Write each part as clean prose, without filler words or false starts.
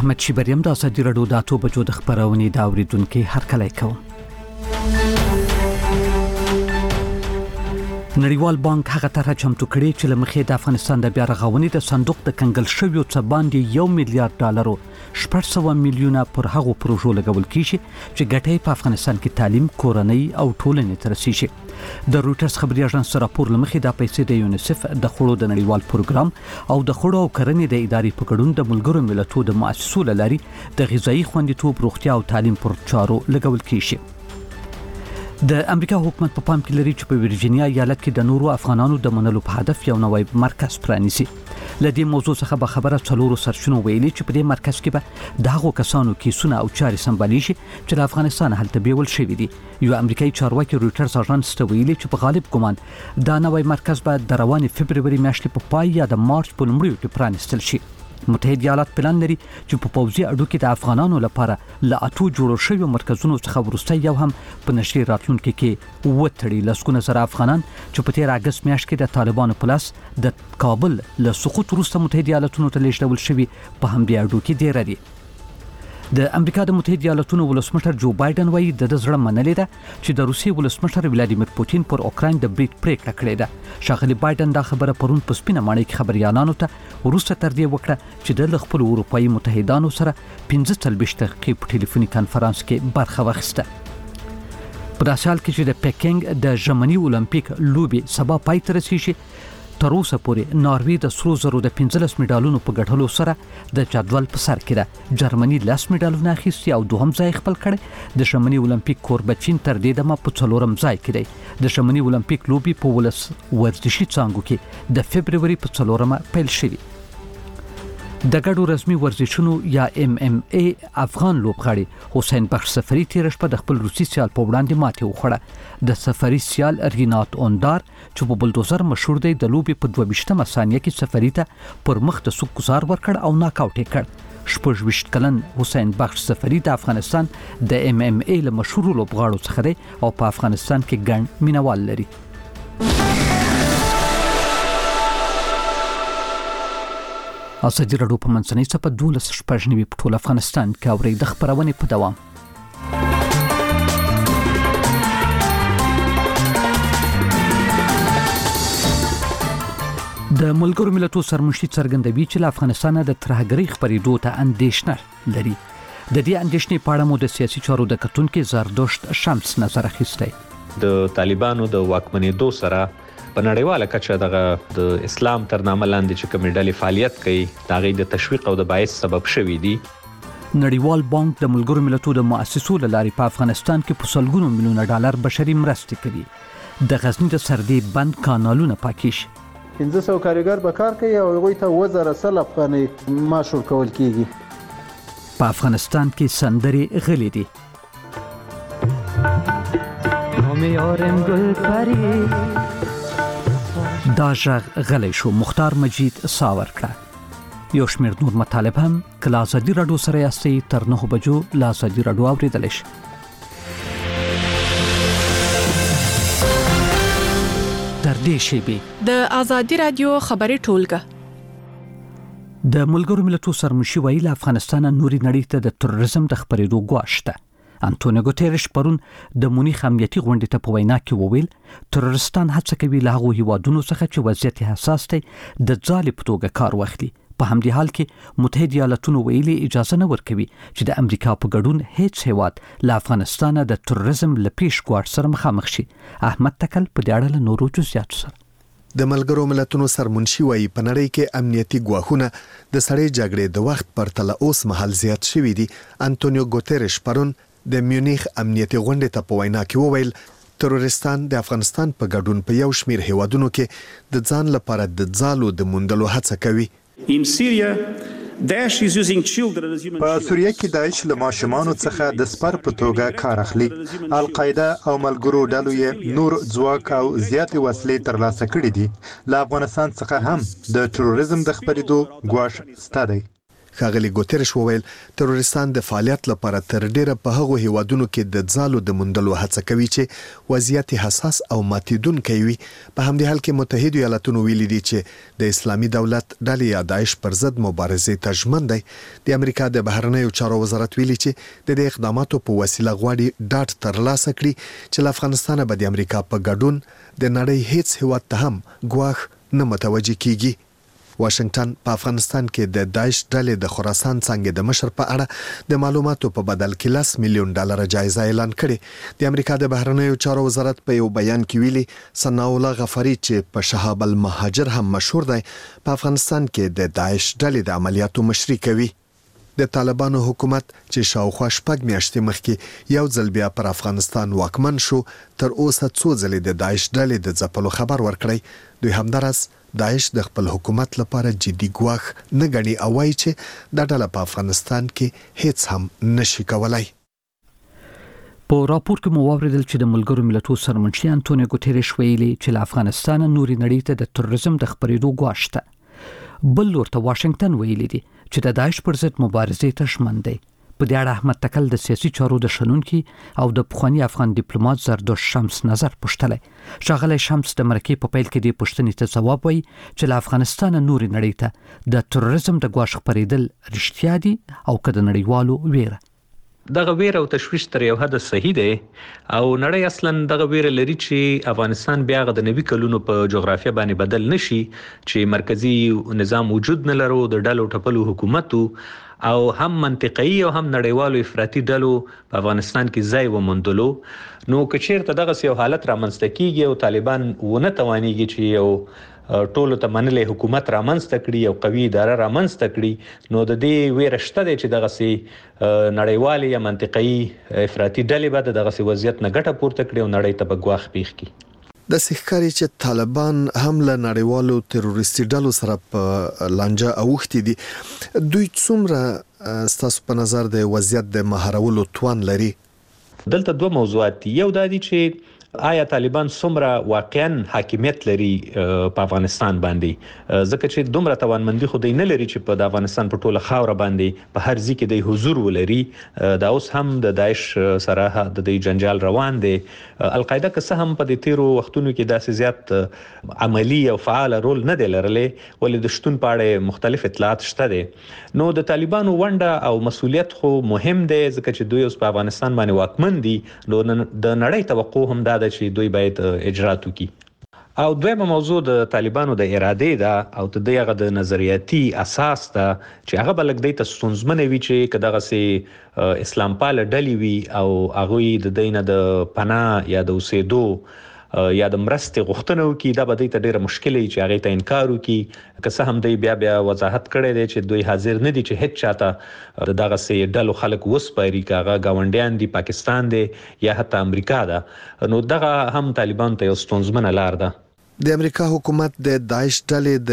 احمد شیبریم د ازادي راډیو د 8 بجو د خبرونې دا اوریدونکو هرکلی کوم. نړیوال بانک هغه طرح چمتو کړی چې لمخې د افغانستان د بیا رغونې د صندوق د کنګل شویو څه باندې $1 میلیارډ 800 میلیونه پر هغو پروژو لګول کیږي چې ګټې په افغانستان کې تعلیم، کورنۍ او ټولنې ته رسیږي. د رويټرز خبري اژانس راپور لمخې د پیسې د یونیسف د خړو د نړیوال پروګرام او د خړو او کرنې د ادارې په ګډون د ملګرو ملتونو د مؤسسو لاري د غذایی خوندیتوب، روغتیا او تعلیم پر چارو لګول کیږي. د امریکا حکومت په پام کې لري چې په ورجینیا ایالت کې د نورو افغانانو د منلو په هدف یو نوی مرکز پرانیسي. لدې موضوع څخه به خبره څلورو سرچینو ویلي چې په دې مرکز کې به د هغو کسانو کیسونه او چارې سمبالېږي چې د افغانستان هلته بیول شوي دي. یو امریکایي چارواکي رويټرز اژانس ته ویلي چې په غالب ګمان دا نوی مرکز به د رواني فبروري میاشتې په پای یا د مارچ په لومړیو کې پرانیستل شي. متحده ایالات پلان لري چې په پوځي اډو کې د افغانانو لپاره له 8 جوړ شویو مرکزونو څخه وروسته یو هم په نشي راتلونکي کې وتړي. لسګونه زره افغانان چې په 13 اگست میاشت کې د طالبانو په لاس د کابل له سقوط وروسته متحده ایالاتونو ته لیږدول شوي په همدې اډو کې ډیر دي. د امریکا د متحده ایالاتونو ولسمشر جو بایدن وایي د زړه منلې ده چې د روسي ولسمشر ولادیمیر پوتین پر اوکراین د بریټ پریکړه کړې ده. شاغلي بایدن دا خبره پرون په سپینه ماڼۍ کې خبريالانو ته وروسته تر دې وکړه چې د خپل اروپאי متحدانو سره 15 دقیقې په ټلیفوني کانفرنس کې برخه واخیسته. په داسې حال کې چې د پکینګ د ژمني اولمپیک لوبي سبا پای ته رسیږي، تر اوسه پورې ناروې د سرو زرو د 15 میډالونو په ګټلو سره د جدول په سر کې ده. جرمني 10 میډالونه اخیستي او دوهم ځای خپل کړی. د ژمني اولمپیک کوربه چین تر دې دمه په 4م ځای کې دی. د ژمني اولمپیک لوبي په ورزشي څانګو کې د فبروري په 4مه پیل شوی. د ګډو رسمي ورزشونو یا MMA افغان لوبغاړي حسین بخش سفری تیر شپه د خپل روسي سیال په وړاندې ماتې وخوړه. د سفری سیال رینات اوندار چې په بلدوزر مشهور دی د لوبي په 22مه ثانیه کې سفری ته پر مخ د سوق گزار ورکړ او ناک اوټ کړ. 26 کلن حسین بخش سفری د افغانستان د MMA له مشهور لوبغاړو څخه دی او په افغانستان کې ګڼ مینوال لري. ازادي راډیو په منځنۍ صفحه 12 په ټول افغانستان کې اوري د خبرونې په دوام. د ملګرو ملتونو سرمنشي څرګندوي چې له افغانستان د ترهګرۍ خبرېدو ته اندېښنه لري. د دې اندېښنې په اړه مو د سیاسي چارو د کتونکو زردشت شمس نظر اخیستی. د طالبانو د واکمنېدو سره په نړیواله کچه د اسلام تر نامه لاندې چې کومې ډلې فعالیت کوي دا غي د تشویق او د باعث سبب شوي دي. نړیوال بانک د ملګرو ملتونو د مؤسسو لاري په افغانستان کې په سلګونو میلیونه ډالر بشري مرستې کوي. د غزنی د سردې بند کانالونه پاکیش 1500 کارګر به کار کوي او هغوی ته 1000 افغانۍ معاش ورکول کیږي. په افغانستان کې سندرې غلي دي. دا ژغ غلی شو. مختار مجید ساور کړه. یو شمېر نور مطالب هم کله ازادي راډیو سره یاستئ تر 9 بجو له ازادي راډیو اورېدلی شئ. تر دې شیبې د ازادي راډیو خبري ټولګه د ملګرو ملتونو سرمنشي ویلي افغانستان نوري نړۍ ته د تروریزم د خبرېدو ګواښ شته. انټونیو ګوتيرش پرون د مونیخ امنیتي غونډې ته په وینا کې وویل تروریستان هڅه کوي له هغو هیوادونو څخه چې وضعیت حساس دی د ځالې په توګه کار واخلي. په همدې حال کې متحده ایالاتونو ویلي اجازه نه ورکوي چې د امریکا په ګډون هیڅ هیواد له افغانستان د تروریزم له پیش ګواښ سره مخامخ شي. احمد تکل په دې اړه له نورو جزئیاتو سره. د ملګرو ملتونو سرمنشي وایي په نړۍ کې امنیتي ګواښونه د سړې جګړې د وخت پرتله اوس مهال زیات شوي دي. انټونیو ګوتيرش پرون د میونیخ امنیتي غونډې ته په وینا کې وویل تروریستان د افغانستان په ګډون په یو شمېر هیوادونو کې د ځان لپاره د ځالو د موندلو هڅه کوي. په سوریه کې داعش له ماشومانو څخه د سپر په توګه کار اخلي. القاعده او ملګرو ډلو یې نور ځواک او زیاتې وسلې ترلاسه کړې دي. له افغانستان څخه هم د تروریزم د خبرېدو ګواښ سته دی. ښاغلي ګوتریش وویل تروریستان د فعالیت لپاره تر ډیره په هغو هیوادونو کې د ځالو د موندلو هڅه کوي چې وضعیت حساس او ماتیدونکی وي. په همدې حال کې متحده ایالاتونو ویلي دي چې د اسلامي دولت ډلې یا داعش پر ضد مبارزې ته ژمن دی. د امریکا د بهرنیو چارو وزارت ویلي چې د دې اقداماتو په وسیله غواړي ډاډ ترلاسه کړي چې له افغانستان به د امریکا په ګډون د نړۍ هیڅ هیواد ته هم ګواښ نه متوجه کیږي. واشنگټن په افغانستان کې د داعش ډلې د خراسان څنګه د مشر په اړه د معلوماتو په بدل کې $10 میلیون جایزه اعلان کړې. د امریکا د بهرنیو چارو وزارت په یو بیان کې ویلي ثناء الله غفاری چې په شهاب المهاجر هم مشهور دی په افغانستان کې د داعش ډلې د عملیاتو مشري کوي. د طالبانو حکومت چې شاوخوا 6 میاشتې مخکې یو ځل بیا پر افغانستان واکمن شو تر اوسه څو ځلې د داعش ډلې د ځپلو خبر ورکړی. دوی همدارس داعش د خپل حکومت لپاره جدي ګواښ نه ګڼي او وایي چې دا ډله په افغانستان کې هیڅ هم نشي کولای. په راپور کې مو واوریدل چې د ملګرو ملتونو سرمنشي انټونیو ګوتریش ویلي چې له افغانستان نوري نړۍ ته د تروریزم د خپرېدو ګواښ شته. بل ورته واشنگټن ویلي دي چې د داعش پر ضد مبارزې ته ژمن دی. په دې اړه احمد تکل د سیاسي چارو د شنونکي او د پخوانی افغان ډیپلوماټ زردوش شمس نظر پوښتلی. ښاغلی شمس د مرکې په پیل کې د پوښتنې ته ځواب وایي چې له افغانستان نوري نړۍ ته د تروریزم د ګواښ خپرېدل رښتیا دي او که د نړیوالو ویره. دغه ویره او تشویش تر یو حد صحیح دی او نړۍ اصلا دغه ویره لري چې افغانستان بیا د 90 کلونو په جغرافیه باندې بدل نشي چې مرکزی نظام وجود نه لرو د ډلو ټپلو حکومتو او هم منطقي او هم نړیوالو افراطي ډلو په افغانستان کې ځای وموندلو. نو که چیرته دغه یو حالت رامنځته کیږي او طالبان ونه توانيږي چې یو ټولو ته منلې حکومت رامنځته کړي او قوي اداره رامنځته کړي نو د دې ویره شته دی چې دغه نړیوالي یا منطقي افراطي ډلې به دغه وضعیت نه ګټه پورته کړي او نړۍ ته به ګواښ پیښ کړي. د سخکاري چې طالبان هم له نړیوالو تروریستي ډلو سره په لانجه اوختي دي. دوی څومره ستاسو په نظر د وضعیت د مهارولو توان لري؟ دلته دوه موضوعات دي. یو دا دي چې آیا طالبان څومره واقعا حاکمیت لري په افغانستان باندې ځکه چې دومره توانمندي خو نه لري چې په افغانستان په ټوله خاور باندې په هر ځای کې د حضور ولري. دا اوس هم د داعش سره د جنجال روان دي. القاعده که څه هم په دې تیرو وختونو کې داسې زیات عملی او فعال رول نه دی لرلی ولې د شتون په اړه مختلف اطلاعات شته دي. نو د طالبانو ونډه او مسولیت خو مهم دی ځکه چې دوی اوس په افغانستان باندې واکمن دي. نو د نړۍ توقع هم دا چې دوی باید اجرات وکړي. او دویمه موضوع د طالبانو د اراده ده او د دغه د نظریاتي اساس ده چې هغه بلګ د ستونزمنه وی چې کداغه سي اسلام پال ډلې وی او هغه د دینه د پناه یا د اوسېدو یا د مرستې غوښتنه وکړي دا به د ډیره مشکل وي چې هغه ته انکار وکړي. که څه هم دوی بیا وضاحت کړی دی چې دوی حاضر نه دي چې هیڅ چاته دغه سي ډلو خلک وسپاري کاغه گاونډیان دي پاکستان دی یا حتی امریکا ده. نو دغه هم طالبان ته یو ستونزمنه لار ده. د امریکا حکومت د داعش ډلې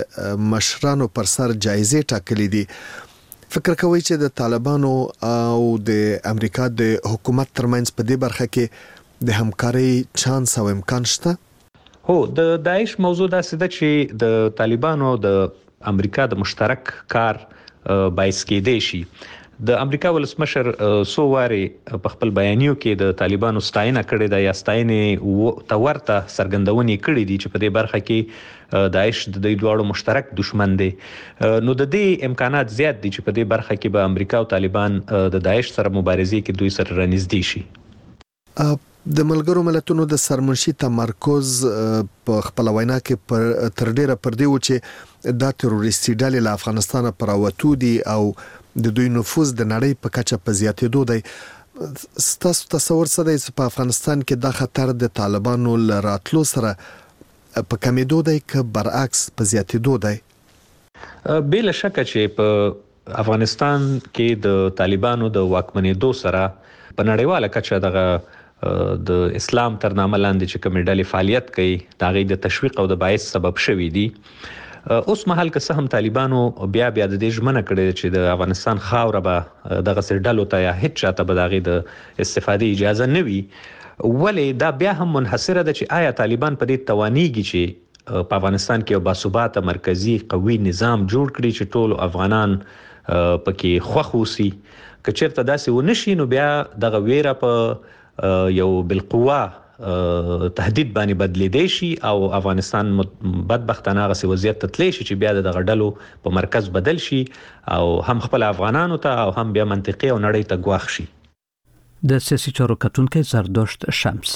د مشرانو پر سر جایزې ټاکلې دي. فکر کوي چې د طالبانو او د امریکا د حکومت ترمنځ په دې برخه کې د همکاري چانس او امکان شته؟ هو د داعش موضوع داسې ده چې د طالبانو د امریکا د مشترک کار باعث کېدای شي. د امریکا ولسمشر سو واري په خپل بیانیو کې د طالبانو ستاینه کړې ده یا ستاینې تورته سرګندونې کړې دي چې په دې برخه کې داعش د دوی دواړو مشترک دشمن دی. نو د دې امکانات زیات دي چې په دې برخه کې به امریکا او طالبان د داعش سره مبارزې کې دوی سره رانږدې شي. د ملګرو ملتونو د سرمنشي تمرکز په خپل وینا کې تر ډیره پر دی و چې د تروریستي ډلې له افغانستان پر راوتو دي او د دوی نفوذ د نړۍ په کچه په زیاتېدو دی. ستاسو تصور څه دی چې په افغانستان کې دا خطر د طالبانو له راتلو سره په کمیدو دی که برعکس په زیاتېدو دی؟ بلا شک چې په افغانستان کې د طالبانو د واکمنېدو سره په نړیواله کچه دغه د اسلام تر نامه لاندې چې کومې ډلې فعالیت کوي دا غي د تشویق او د باعث سبب شوي دي. اوس مهال که څه هم طالبانو بیا د دې ژمنه کړې چې د افغانستان خاوره به دغه سر ډلو ته یا هیڅ چاته به دغه د استفادې اجازه نه وي ولې دا بیا هم منحصره ده چې آیا طالبان په دې توانيږي چې په افغانستان کې یو باثباته مرکزی قوي نظام جوړ کړي چې ټول افغانان پکې خوخ وسی کچېرته داسې ونشي نو بیا دغه ویره په یو بالقوه تهدید باندې بدلیدي شي او افغانستان بدبختانه غسي وضعیت تتلی شي چې بیا دغه ډلو په مرکز بدل شي او هم خپل افغانانو ته او هم بیا منطقي او نړۍ ته ګواښ شي. د سیاسي چارو کتونکو زردشت شمس.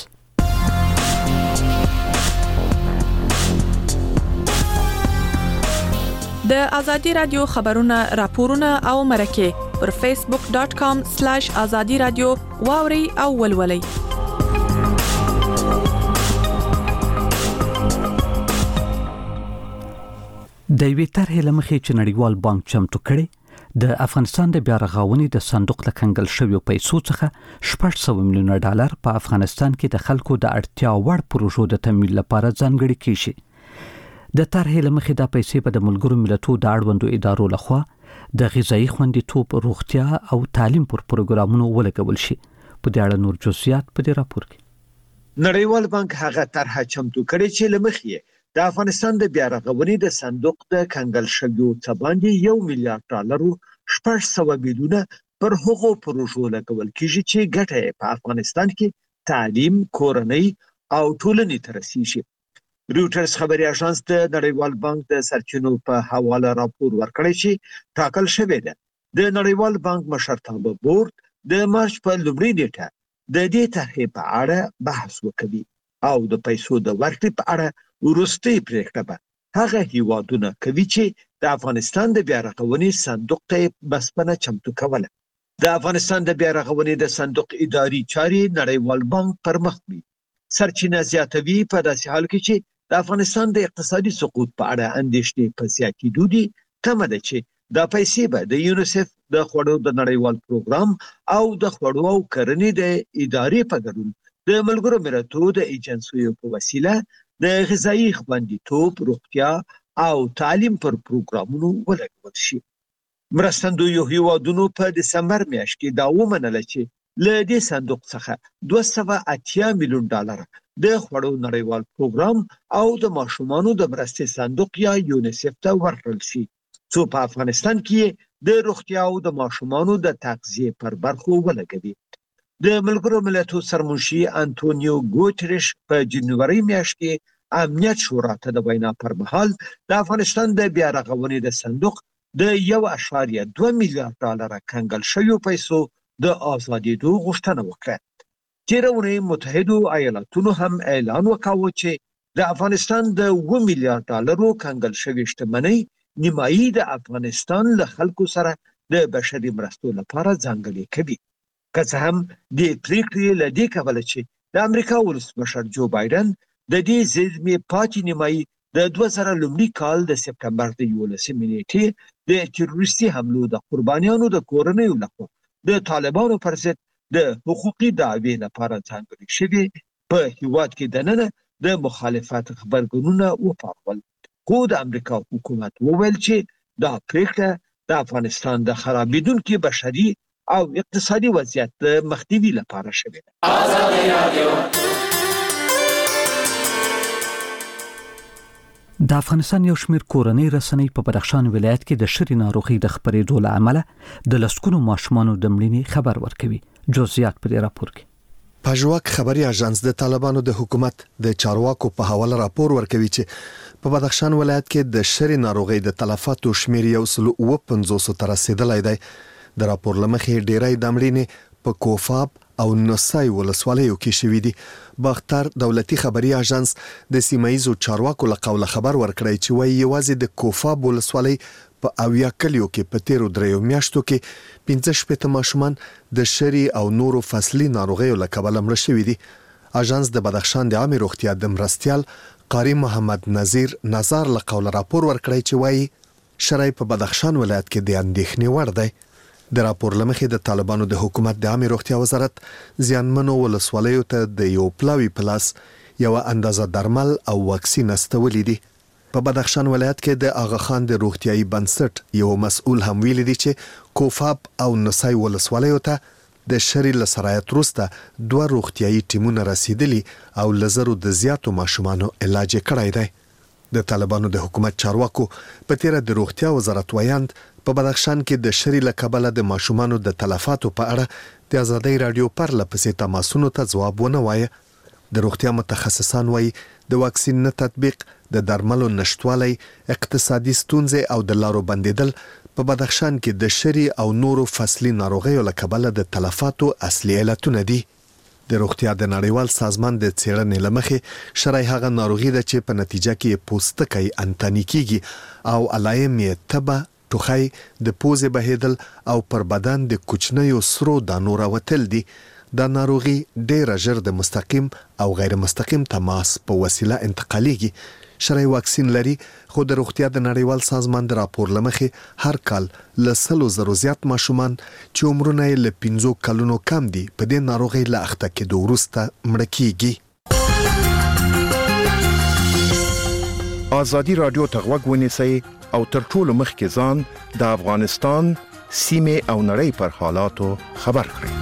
د ازادي رادیو خبرونه راپورونه او مرکه پر facebook.com/azadi radio واوري او ولولي. د وی طرحې لمخې چې نړیوال بانک چمتو کړي د افغانستان د بیا رغونې د صندوق له کنګل شویو پیسو څخه 600 میلیونه ډالر په افغانستان کې د خلکو د اړتیا وړ پروژو د تمویل لپاره ځانګړي کیږي. د طرحې لمخې د پیسې په د ملګرو ملتونو د اړوندو ادارو لخوا د غذایی خوندیتوب، روغتیا او تعلیم پر پروګرامونو ولګول شي. په دې اړه نور جزئیات په دې راپور کې. نړیوال بانک هغه طرحه چمتو کړي چې لمخې د افغانستان د بیا رغونې د صندوق د کنګل شویو څخه باندې 1 میلیارډ ډالر 600 میلیونه پر هغو پروژو لګول کیږي چې ګټه په افغانستان کې تعلیم، کورنۍ او ټولنې ته رسیږي. رويټرز خبري اژانس د نړیوال بانک د سرچینو په حواله راپور ورکړی چې ټاکل شوی دی د نړیوال بانک مشرتابه بورډ د مارچ په لومړۍ نیټه د دې طرحې په اړه بحث وکړي او د پیسو د ورکړې په اړه ورستۍ پریکړه به هغه هیوادونه کوي چې د افغانستان د بیا رغونې صندوق ته بسپنه چمتو کوله. د افغانستان د بیا رغونې د صندوق اداري چاري نړیوال بانک پر مخ وي. سرچینه زیاتوي په داسې حال کې چې د افغانستان د اقتصادي سقوط په اړه اندېښنې په زیاتېدو دي. کمه ده چې دا پیسې به د یونیسف د خوړو د نړیوال پروګرام او د خوړو او کرنې د ادارې په ګډون د ملګرو ملتونو د ایجنسیو په وسیله د غذایی خوندیتوب، روغتیا او تعلیم پر پروګرامونو ولګول شي. مرستندویو هیوادونو په دسمبر میاشت کې دا ومنله چې له دې صندوق څخه 280 میلیون ډالر د خوړو نړیوال پروګرام او د ماشومانو د مرستې صندوق یا یونیسف ته ورکړل شي څو په افغانستان کې د روغتیا او د ماشومانو د تغذیه پر برخو ولګوي. د ملګرو ملتونو سرمنشي انټونیو ګوتریش په جنوري میاشت کې امنیت شورا ته د وینا پر مهال د افغانستان د بیا رغونې د صندوق د 1.2 میلیارډ ډالر کنګل شویو پیسو د آزادېدو غوښتنه وکړه. تېره اونۍ متحدو ایالاتونو هم اعلان وکاوه چې د افغانستان د 2 میلیارډ ډالرو کنګل شوی شتمنۍ نیمایي د افغانستان له خلکو سره د بشري مرستو لپاره ځانګړې کوي. که څه هم د پریکړې له دې کبله چې د امریکا ولسمشر جو بایدن د دې زیرمې پاتې نیمایي د 2000 لومړي کال د سپټمبر د 11 نیټې د تروریستي حملو د قربانیانو د کورنیو لخوا د طالبانو پر ضد د حقوقي دعوی لپاره ځانګړي شوی په هیواد کې دننه د مخالفت خبرګونونه وپارول. خو د امریکا حکومت وویل چې دا پریکړه د افغانستان د خرابېدونکي بشري او اقتصادي وضعیت د مخنیوي لپاره شوی ده. آزادي رادیو د افغانستان یو شمېر کورنۍ رسنۍ په بدخشان ولایت کې د شری ناروغي د خپرېدو له امله د لسکونو ماشومانو د مړینې خبر ورکوي. جزئیات په دې راپور کې. پژواک خبري اژانس د طالبانو د حکومت د چارواکو په حواله راپور ورکوي چې په بدخشان ولایت کې د شری ناروغي د تلفاتو شمېر 150 تر رسیدلای دی. د راپور لمخې ډیری د مړینې په کوفاب او نصای ولسوالیو کې شوې دي. باختر دولتي خبري اژانس د سیمایزو چارواکو له قوله خبر ورکړی چې وايي یوازې د کوفاب ولسوالۍ په اویا کلیو کې په تیرو دریو میاشتو کې 15 ماشومان د شری او نورو فصلي ناروغیو له کبله مړه شوي دي. اژانس د بدخشان د عامه روغتیا د مرستیال قاری محمد نذیر نظر له قوله راپور ورکړی چې وايي شرای په بدخشان ولایت کې د اندېښنې وړ دی. د راپور لمخې د طالبانو د حکومت د عامه روغتیا وزارت زیانمنو ولسوالیو ته د یو پلاوی پلاس یو اندازه درمل او واکسین استولې دي. په بدخشان ولایت کې د اغا خان د روغتیايي بنسټ یو مسؤل هم ویلي دی چې کوفاب او نصای ولسوالیو ته د شری لسرایت روسته 2 روغتیايي ټیمونه رسیدلی او لزرو د زیاتو ماشومانو علاج کړای دی. د طالبانو د حکومت چارواکو په تیر د روغتیا وزارت ویاند په بدخشان کې د شری له کبله د ماشومانو د تلفاتو په اړه د ازادي رادیو پرله پسې تماسونو ته ځواب ونه وایي. د روغتیا متخصصان وایي د واکسین نه تطبیق، د درملو نشټوالی، اقتصادي ستونزې او د لارو بندیدل په بدخشان کې د شری او نورو فصلي ناروغیو له کبله د تلفاتو اصلي علتونه دي. د روغتیا د نړیوال سازمان د څېړنې لمخې شری هغه ناروغي ده چې په نتیجه کې پوستکی انتنی کیږي او علایم یې تبه، ټوخی، د پوزې بهیدل او پر بدن د کوچنیو سرو دانو راوتل دي. دا ناروغي ډېر ژر د مستقیم او غیر مستقیم تماس په وسیله انتقالیږي. شری واکسین لري، خو د روغتیا د نړیوال سازمان د راپور لمخې هر کال له 100,000 زیات ماشومان چې عمرونه یې له 5 کلونو کم دي په دې ناروغي له اخته کېدو وروسته مړه کیږي. ازادي رادیو ته غوږ ونیسئ او تر ټولو مخکې ځان د افغانستان سیمې او نړۍ پر حالاتو خبر کړئ.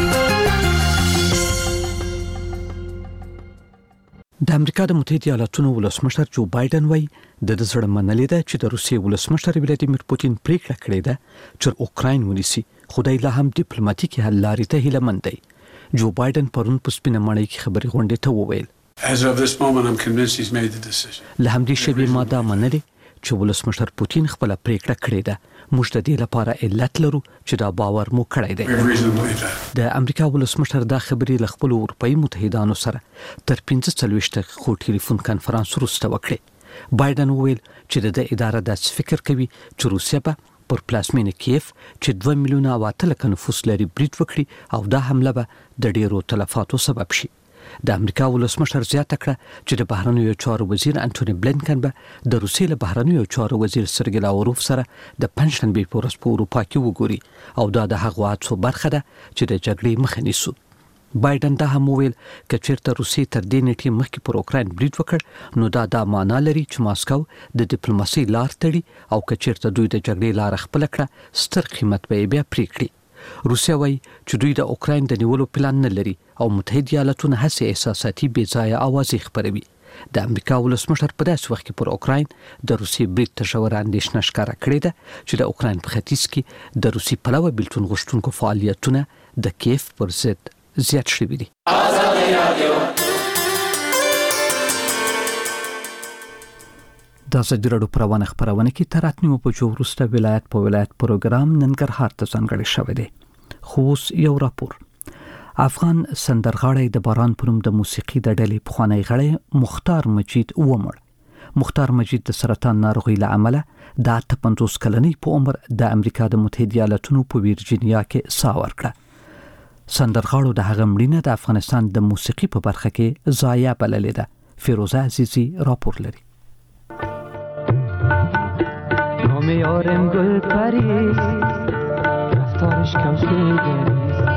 د امریکا د متحده ایالاتونو ولسمشر جو بایدن وایي د زړه منلې ده چې د روسیې ولسمشر ولادیمیر پوتین پریکړه کړې ده چې اوکراین ونیسي، خدای له هم ډیپلوماټیکي حل لارې ته هیله مند دی. جو بایدن پرون په سپینه ماڼۍ کې خبري غونډې ته وویل As of this moment, I'm convinced he's made the decision. له همدې شیبې ما دا منلې چې ولسمشر پوتین خپل پریکړه کړې ده. موږ د دې لپاره علت لرو چې دا باور مو کړی دی. د امریکا ولسمشر دا خبري له خپل اروپאי متحدانو سره تر 45 دقیقو ټلیفون کانفرنس وروسته وکړي. بایدن وویل چې د اداره داسې فکر کوي چې روسیا به پر پلازمینه کیف چې 2 میلیونه او 8 لک نفوس لري بریټ وکړي او دا حمله به د ډیرو تلفاتو سبب شي. د امریکا ولسمشر زیاته کړه چې د بهرنیو چارو وزیر انټونی بلینکن به د روسیې له بهرنیو چارو وزیر سرګی لاوروف سره د پنځشنبه په ورځ په اروپا کې وګوري او دا د هغه هڅو برخه ده چې د جګړې مخه نیسي. بایدن دا هم ویل چې چیرته روسیې تر دې نیټې مخکې پر اوکراین بریټ وکړ نو دا معنا لري چې ماسکو د ډیپلوماسي لار تړي او که چیرته دوی د جګړې لار خپل کړه ستر قیمت به بیا پرې کړي. روسیا وایي چې دوی د اوکراین د نیولو پلان نه لري او متحده ایالاتونه هڅه احساساتي بې ځایه اوازې خپروي. د امریکا ولسمشر په داسې وخت کې پر اوکراین د روسیې بریټ ته ژوره اندېښنه ښکاره کړې ده چې د اوکراین په ختیځ کې د روسي پلوه بیلتون غوښتونکو فعالیتونه د کیف پر ضد زیات شوي دي. د ازادي راډیو پروانه خبرونه کې تر اتنیو بجو وروسته ولایت په ولایت پروګرام ننګرهار ته ځانګړی شوی دی. خو یو راپور افغان سندرغاړی د باران په نوم د موسیقي د ډلې پخوانی غړی مختار مجید ومړ. مختار مجید د سرطان ناروغۍ له امله د 50 کلنۍ په عمر د امریکا د متحده ایالاتونو په ویرجینیا کې ساه ورکړه. سندرغاړو د هغه مړینه د افغانستان د موسیقي په برخه کې ضایعه بللې ده. فیروزه عزیزی راپور لري. یارم گل پریز رفتارش کم خیلی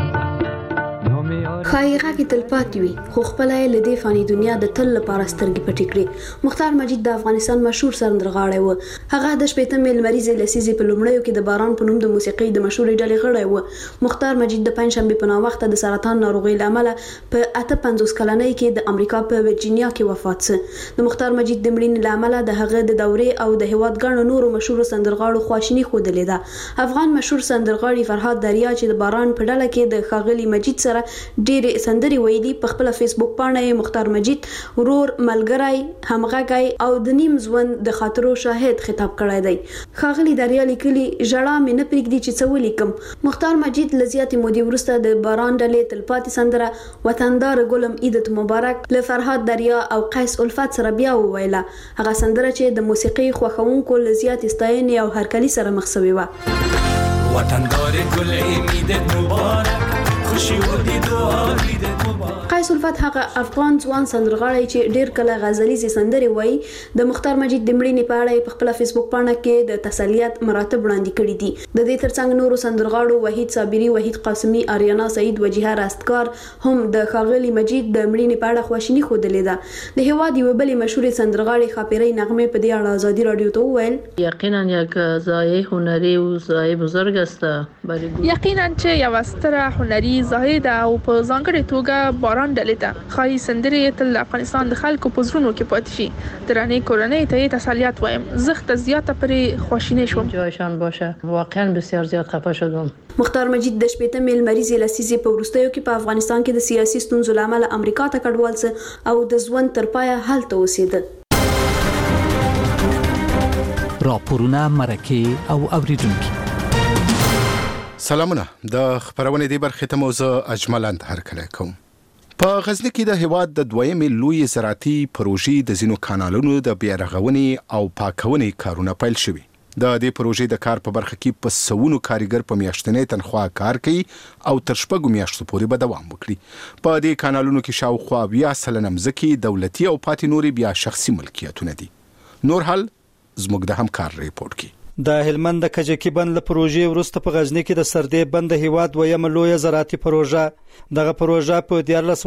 خایغه کې تلپاتې وي خو خپل له دې فاني دنیا د تل لپاره سترګې پټې کړې. مختار مجید د افغانستان مشهور سندرغاړی و. هغه د 18 مې لمریزې لسیزې په لومړیو کې د باران په نوم د موسیقۍ د مشهورې ډلې غړی و. مختار مجید د پنځشنبه په ناوخته د سرطان ناروغۍ له امله په 58 کلنۍ کې د امریکا په ورجینیا کې وفات شو. د مختار مجید د مړینې له امله د هغه د دورې او د هیواد ګڼو نورو مشهور سندرغاړو خواشیني ښودلې ده. افغان مشهور سندرغاړي فرهاد دریا چې د باران په ډله کې د ښاغلي مجید سره ډېر سندري ویلي په خپل فیسبوک باندې مختار مجید ورور ملګری همغږی او د نیم ژوند د خاطرو شاهد خطاب کړی دی. ښاغلي دریا لیکلي ژړا مې نه پرېږدي چې څه ولیکم. مختار مجید له زیاتې مودې وروسته د باران ډلې تلپاتې سندره وطندار ګلم عیدت مبارک له فرهاد دریا او قیس الفت سره بیا وویله. هغه سندره چې د موسیقي خوښونکو له زیاتې ستاینې او هرکلي سره مخ شوې وه. وطندار ګلم عیدت مبارک قیس الفت هغه افغان ځوان سندرغاړی چې ډیر کله غزلیزي سندري وایي. د مختار مجید د مړینې په اړه په خپل فیسبوک باندې کې د تسلیت مراتب وړاندې کړي دي. د دې ترڅنګ نورو سندرغاړو وحید صابری، وحید قاسمی، آریانا سعید، وجیهه راستکار هم د ښاغلي مجید د مړینې په اړه خواشیني ښودلې ده. د هیواد یو بل مشهور سندرغاړي خاپیری نغمه په دې اړه ازادي رادیو ته وویل یقینا یک ضایع هنری و ضایع بزرگ است. یقینا چې یو ستره هنری زاهد او په ځانګړي توګه باران ځوان ډلې ته خایي سندرې تل افغانستان د خلکو په زړونو کې پاتې شي. درانه کورنۍ ته تسلیت وایم. زخت زیاته پرې خوشینه شوم. جایشان باشه. واقعا بسیار زیاد خفه شدم. مختار مجید د شپېته میل مریضې لسیزې په وروستیو کې په افغانستان کې د سیاسي ستونزو لامل امریکا ته کډوال څه او د ژوند تر پایه هلته اوسېده. راپورونه مرکه او اوریدونکو سلامونه. د خبرونه دی برخه ته موضوع اجملند هرکله کوم. په غزنی کې د هیواد د دویمې لوی زراعتي پروژې د زینو کانالونو د بیارغونې او پاکونې کارونه پیل شوي. د دې پروژې د کار په برخه کې په سوونو کارګر په میاشتنې تنخواه کار کوي او تر شپږو میاشتو پورې به دوام وکړي. په دې کانالونو کې شاوخوا 20% مځکې دولتي او پاتې نوري بیا شخصي ملکیتونه دي. نور حال زموږ د همکار ریپورت کې د هلمند د کجکی بند له پروژې وروسته په غزنی کې د سردې بند د هیواد ویمه لوی زراعتي پروژه. دغه پروژه په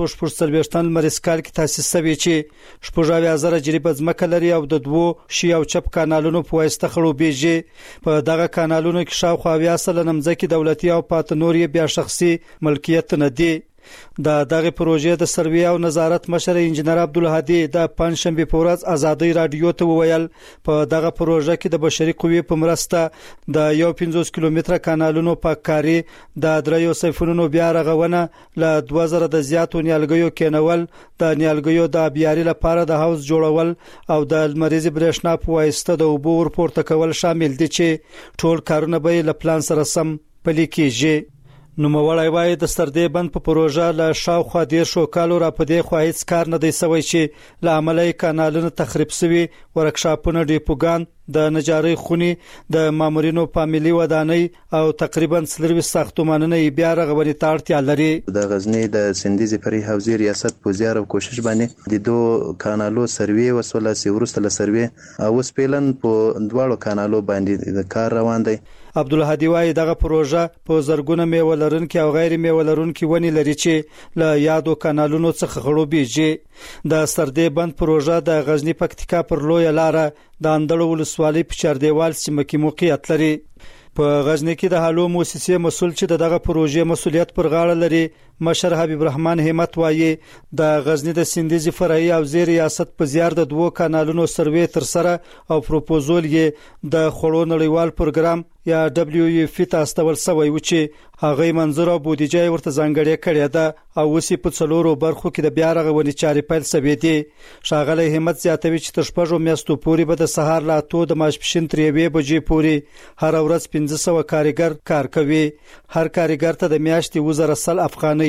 1440 مریض کال کې تاسیس شوې چې 4000 جریب ځمکه لري او د دوو شی او چپ کانالونو په واسطه خړوبېږي. په دغه کانالونو کې شاوخوا 20% مځکې دولتي او پات نور بیا شخصي ملکیت نه دي. د دغه پروژې د سروې او نظارت مشر انجنیر عبدالهادي د پنځشنبه په ورځ ازادي رادیو ته وویل په دغه پروژه کې د بشري قوې په مرسته د 50 کیلومتره کانالونو پاککاري د دریو سیفونو بیا رغونه ل 2000 د زیاتو نیالګیو کېنول د نیالګیو د بیاري لپاره د هاوس جوړول او د لمریز برېښنا په واسطه د اوبو ورپورته کول شامل دي چې ټول کارونه به له پلان سره سم پلي کیږي. نو موړای وای د سردې بند په پروژه له شاوخوا 10 کالو را پدې خو هیڅ کار نه دی سوی چې له عملي کانالونو تخریب شوی ورکشاپونه ډیپوګان د نجاري خوني د مامورینو فاميلي ودانۍ او تقریبا 30 ساختمانونه بیا رغونې ته اړتیا لري. د غزنی د سندیزي پري حوزې ریاست په زیار او کوشش باندې د دوه کانالو سروې وسوله سی ورسته له سروې او سپیلن په دواړو کانالو باندې د کار روان دی. عبدالهادي وايي دغه پروژه په زرګونه میوه لرونکي او غیر میوه لرونکي ونی لري چې له یادو کانالونو څخه خړوبېږي. د سردې بند پروژه د غزنی پکتیکا پر لوی لار د اندړو ولسوالۍ په چاردیوال سیمه کې موقعیت لري. په غزنی کې د حالو مؤسسې مسول چې دغه پروژې مسولیت پر غاړه لري مشر حبیب الرحمن همت وايي د غزنی د سندیزي فرعي او زیر ریاست په زیار د دوه کانالونو سروې تر سره او پروپوزول یې د خړو نړیوال پروګرام یا WEF ته استول سوی و چې هغه منظور او بودیجه ورته ځانګړې کړې ده او وسی په څلورو برخو کې د بیا رغونې چارې پیل شوې دي. شاغله همت زیاتوي چې تر شپږو میاشتو پورې به د سهار لا تو د ماسپښین 3 بجې پورې هر ورځ 1500 کارګر کار کوي. هر کارګر ته د میاشتې 2000 افغانۍ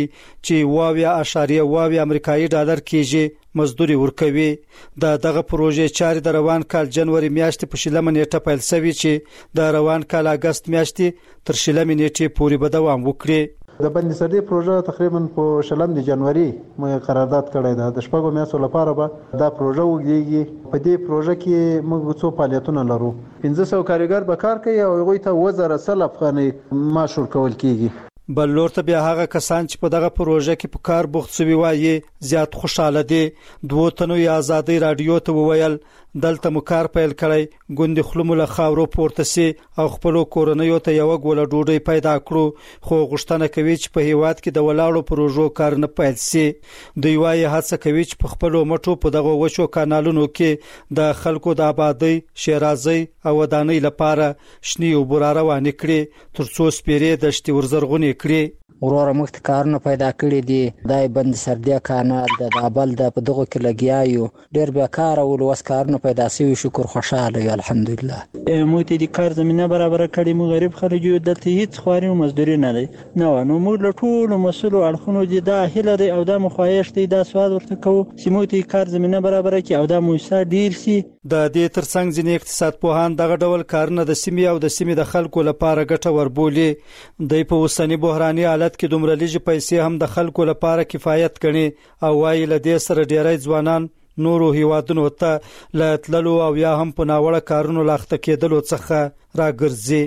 چې 2.2 امریکایي ډالر کېږي مزدوري ورکوي. دغه پروژې چارې د روان کال جنوري میاشتې په شلمه نیټه پیل شوې چې د روان کال اگست میاشتې تر شلمه نیټې پورې به دوام وکړي. د بند سردې پروژه تقریبا په شلم د جنوري مې قرارداد کړی ده. د شپږو میاشتو لپاره به دا پروژه وګړي. په دې پروژه کې موږ څو فعالیتونه لرو. 1500 کارګر به کار کوي او هغه ته 2000 افغانۍ معاش ورکول کیږي. بل لور ته بیا هغه کسان چې په دغه پروژه کې په کار بوخت شوي وایي زیات خوشاله دي. دوه تنو یا ازادي رادیو ته وویل دلته مو کار پیل کړی ګوندې خلمو له خاورو پورته سي او خپل کورنیو ته یو ګوله ډوډۍ پیدا کړو خو غوښتنه کوي چې په هیواد کې د ولاړو پروژو کار نه پیل سي. دوی وایي هڅه کوي چې په خپل مټو په دغه وچو کانالونو کې د خلکو د آبادی شیرازي او ودانۍ لپاره شنی او بورا روان کړي ترڅو سپیرې د شتي ورزرغونی کړي. ورور مخت کارونه پیدا کړی دي. دای بند سردیا کانال د ابل د په دغه کې لګیایو ډیر به کار او لوس کارونه پیدا شي. شکر خوشاله یو الحمدلله. موږ ته د کار زمينه برابر کړې. موږ غریب خلک یو دلته هیڅ خواري مزدوري نه لري. نو موږ له ټولو مسؤل اړخونو دي دا هله دی او دا مخایش دی دا سوال ورته کوو چې موږ ته کار زمينه برابر کړي او دا موثر ډیر سي. د دې ترڅنګ ځینې اقتصاد پوهان دغه ډول کارونه د سیمې او د سیمې د خلکو لپاره ګټور بولي. د په اوسنی بحراني حالت کې دومره لږ پیسې هم د خلکو لپاره کفایت کوي او وايي له دې سره ډېری ځوانان نورو هیوادونو ته له تللو او یا هم په ناوړه کارونو لاخته کېدلو څخه راګرځي.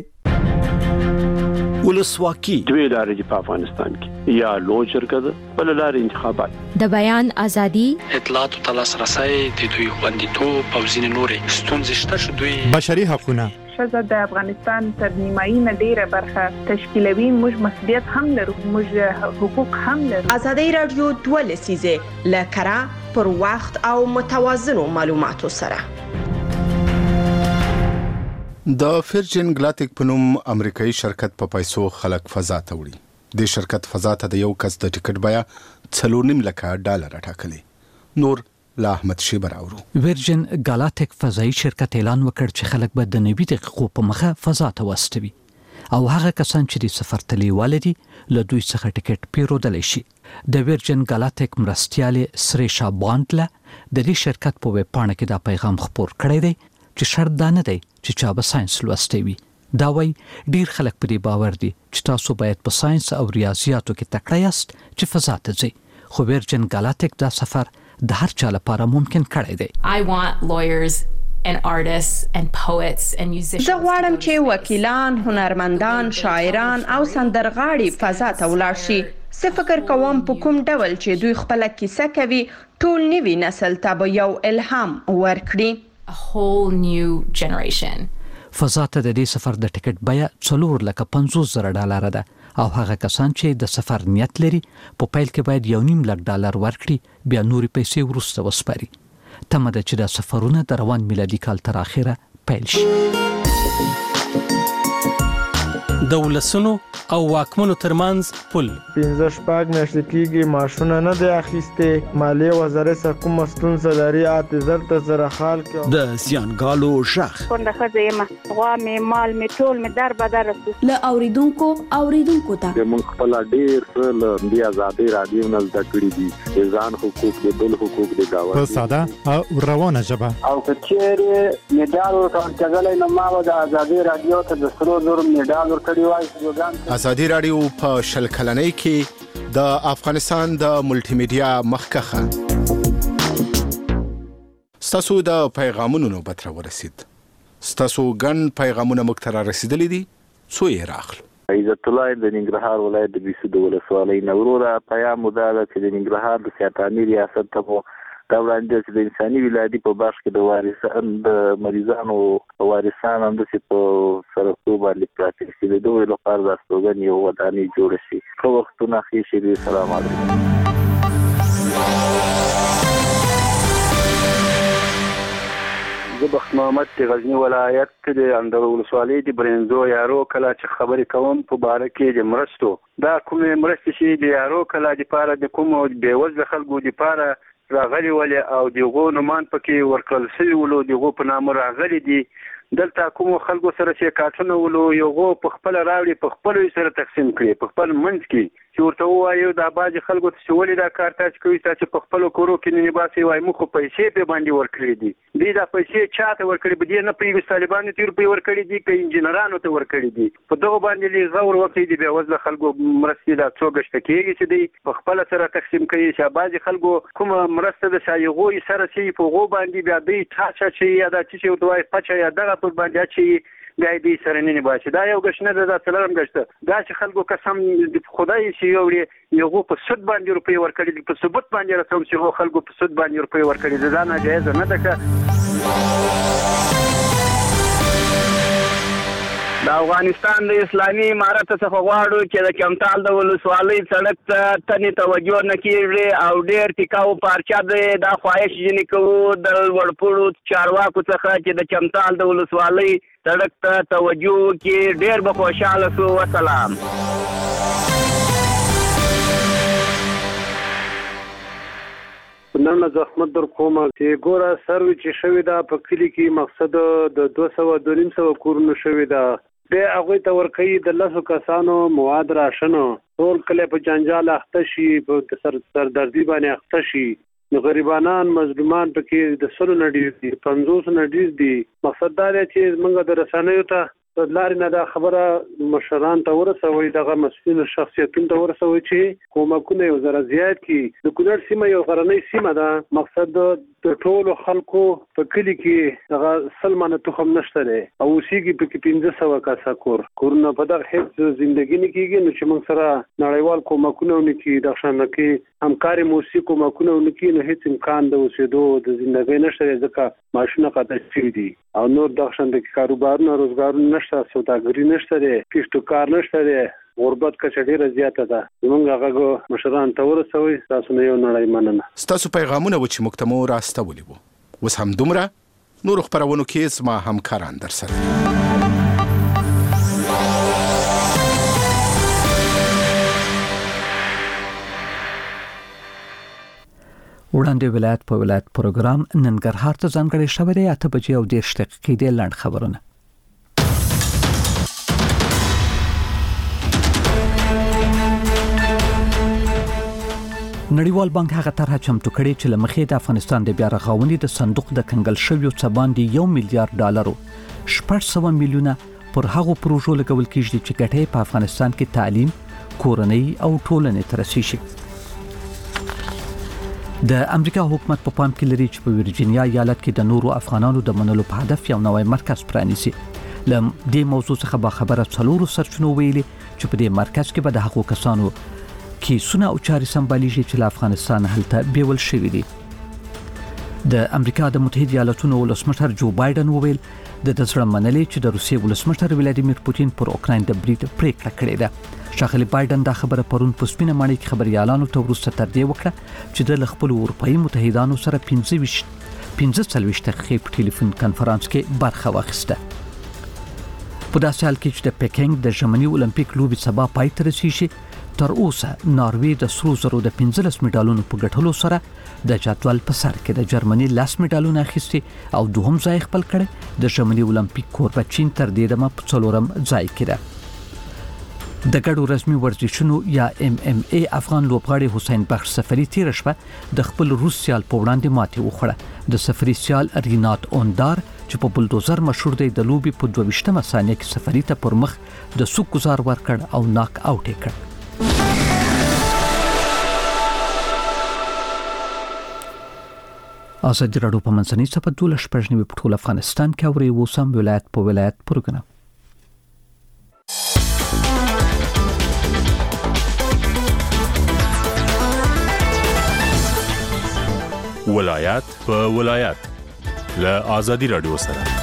ولسواکي دوی لارې په افغانستان کې یا لوی شرکت بل لارې انتخابات د بیان ازادي اطلاعات او لاسرسي د دوی خوندیتوب او ځینې نورې ستونزې شته. دوی بشري حقوقونه شزه د افغانستان تر نیمایي نه ډیره برخه تشکیلوي. موږ مسؤلیت هم لرو، موږ حقوق هم لرو. ازادي رادیو 2 لسیزه لکرا پر وخت او متوازنو معلوماتو سره. د ورجن ګلاتیک په نوم امریکایي شرکت په پیسو خلک فضا ته وړي. د شرکت فضا ته د یو کس د ټیکټ بیه $4.5 لک ټاکلي. نور لا احمد شیبر اورو. ورجن ګلاتیک فضایی شرکت اعلان وکړ چې خلک به د 90 دقیقو په مخه فضا ته واستوي او هغه کسان چې د سفر تللی والدي له دوی څخه ټیکټ پیرودلی شي. د ورجن ګلاتیک مرستیالې سریشا بانډله د دې شرکت په ویب پاڼه کې دا پیغام خپور کړی دی چې شرط دا نه دی چې چا به ساينس لوستی وي. دا وایي ډیر خلک په دې باور دي چې تاسو باید په ساينس او ریاضیاتو کې تکړه یاست چې فضا ته ځئ. خو ورجن ګلاتیک دا سفر د هر چا لپاره ممکن کړی دی. I want lawyers and artists and poets and musicians. زه غواړم چې وکیلان، هنرمندان، شاعران او سندرغاړي فضا ته ولاړ شي. زه فکر کوم په کوم ډول چې دوی خپل کیسه کوي ټول نوی نسل ته به یو الهام ورکړي. A whole new generation. فضا ته د دې سفر د ټیکټ بیه $450,000 ده او هغه کسان چې د سفر نیت لري په پیل کې باید $1.5 لک ورکړي، بیا نورې پیسې وروسته وسپاري. تمه ده چې دا سفرونه د روان میلادي کال تر اخره پیل شي. د ولسونو او واکمنو ترمنځ پل 15 میاشتې کېږي ماشونه نه دی اخیسته. مالیه وزارت کوم ستونزه لري اعتذار ته سره حال کې د زیانګالو شخ څنګه خزیمه غوا می مال می ټول می در بدر له اوریدونکو ته موږ خپل ډیر له بیا آزادي رادیو نه زده کړی دي ځان حقوق د بل حقوق د گاوه په ساده او روانه ژبه او کچېره میډال ورکړل نو ما د آزادي رادیو ته د سرو نور میډال ورکړی وای. ازادي رادیو په شل کلنۍ کې د افغانستان د ملټي میډیا مخکخه ستاسو د پیغامونو نوبت را ورسید. ستاسو ګڼ پیغامونه موږ ته را رسیدلي دي، څو یې راخلو. عزت الله د ننګرهار ولایت د بیسو ولسوالۍ نوروره پیغام دا چې د ننګرهار د سیاحتي ریاست ته دا وړاندې چې د انساني ولادي په بخش کې د وارثان د مریضانو وارثان هم د په سرکو باندې پراته شي. د دوی لپاره د استوګن یو ودانۍ جوړ شي. خو وختونه خې شي. سلام علیکم. زه بخت محمد د غزنی ولایت د اندر ولسوالۍ د برنزو یارو کلا چې خبرې کوم په باره کې د مرستو دا کومه مرستې شي د یارو کلا د پاره د کوم بیوزله خلکو د پاره راغلي ولې او دغه نومان پکې ورکل شوی ولو دغه په نام راغلي دي. دلته کوم خلکو سره چې کارتونه ولو یو په خپل راوړي په خپل سره تقسیم کړي په خپل منځ کې چې ورته وایو دا باج خلکو ته ولې دا کار تاسو کوي چې په خپل کورو کې نه باسي وای مخ پیسې په باندې ورکړي دي. دې دا پیسې چاته ورکړي به دي نه په طالبانو تیر په ورکړي دي کې انجنیرانو ته ورکړي دي. په دغه باندې لږ غور وکړي دي به وزله خلکو مرستې دا څوګشت کېږي چې دی په خپل سره تقسیم کوي چې باج خلکو کوم مرسته د شایغوي سره چې په غو باندې بیا دې تاسو چې یا دا چې ورته پچا یا دغه په باندې چې بیا دې سره نه باشي. دا یو غشنه ده څلورم غشته دا چې خلکو قسم خدای شي یو په سود باندې روپی ورکړي په ثبوت باندې راځم چې خلکو په سود باندې روپی ورکړي دا نه جایز نه ده. د افغانستان د اسلامي امارت څخه غواړو چې د کمتال د ولسوالۍ سړک ته تنې توجه نه کیږي او ډېر ټیکاو پارچا د خواهش جنې کوو د وړپوړو چارواکو څخه چې د کمتال د ولسوالۍ سړک ته توجه وکړي. ډېر به خوشحاله شو. وسلام. نن زحمت در کومه چې ګوره سروي چې شوی دا په کلی کې مقصد د 200 کورونو شوی دا به هغه ته ورکوي د 10 کسانو مواد راشنو ټول کله په جنجال اخته شي په سردردي باندې اخته شي. نو غریبانان مظلومان پکې د 100 نډیر دي 50 نډیر دي. مقصد دا دی چې موږ د رسنیو ته لارې نه دا خبره مشران ته ورسوي دغه مسؤلین شخصیتونو ته ورسوي چې کومکونه یو ذره زیات کړي. د کونړ سیمه یو غرنۍ سیمه ده. مقصد د ټولو خلکو په کلي کې دغه سلمانه تخم نشته دی او اوسېږي پکې 1500 کسه کورونه په دغه هیڅ زندګي نه کېږي. نو چې موږ سره نړیوال کومکونه ونه کړي د شان کې همکاري موسیقي کومکونه ونه کړي نو هیڅ امکان د اوسېدو د زندګۍ نشته دی ځکه ماشونه قطع شوي دي او نور دغه شان د کاروبارونو روزګارونه نشته، سوداګري نشته دی، کښتو کار نشته دی، غربت کچه ډیره زیاته ده. زمونږ هغه مشران ته ورسوي تاسو نه یو نړۍ مننه. ستاسو پیغامونه و چې موږ ته مو راستولي وو. اوس هم دومره نور خبرونو کې زما همکاران در سره وړاندې ولایت په ولایت پروګرام ننګرهار ته ځانګړی شوی دی. 8 بجې او 10 دقیقې دی. لاند خبرونه. نړیوال بانک هغه طرحه چمتو کړې چې لمخې د افغانستان د بیا رغونې د صندوق د کنګل شویو څه باندې $1 میلیارډ 600 میلیونه پر هغو پروژو لګول کېږي چې ګټه په افغانستان کې تعلیم، کورنۍ او ټولنې ته رسیږي. د امریکا حکومت په پام کې لري چې په ورجینیا ایالت کې د نورو افغانانو د منلو په هدف یو نوی مرکز پرانیسي. لم دې موضوع څخه به خبره څلورو سرچینو ویلي چې په دې مرکز کې به د حقوقو کسانو کیسونه او چاري سمبالیږي چې له افغانستان هلته بیول شوی دي. د امریکا د متحده ایالاتونو ولسمشر جو بایدن وویل د دزړه منلې چې د روسیې ولسمشر ولادیمیر پوتین پر اوکراین د برید پریکړه کړې ده. شاغلی بایدن دا خبره پرون په سپینه ماڼۍ کې خبريالانو ته ورسته تر دې وکړه چې د خپل اروپאי متحدانو سره 15 دقیقې په ټلیفون کانفرنس کې برخه واخیسته. په داسې حال کې چې د پکینګ د ژمني اولمپیک لوبې سبا پای ته رسیږي، تر اوسه ناروې د سرو زرو د 15 میډالونو په ګټلو سره د جدول په سر کې د جرمني 10 میډالونه اخیستي او دوهم ځای خپل کړي. د ژمني اولمپیک کوربه چین تر دې دمه په 4م ځای کې ده. د ګډو رسمي ورزشونو یا MMA افغان لوبغاړي حسین بخش سفری تیر شپه د خپل روس سیال په وړاندې ماتې وخوړه. د سفری سیال رینات اوندار چې په بلدوزر مشهور دی د لوبي په 22مه ثانیه کې سفری ته پر مخ د سوق گزار ورکړ او ناک آوټ کړ. ازادي راډیو په منځنۍ صفحه 12 په ټول افغانستان کې اوري وسم ولایت په ولایت پروګرام. ولایت په ولایت له ازادي راډیو سره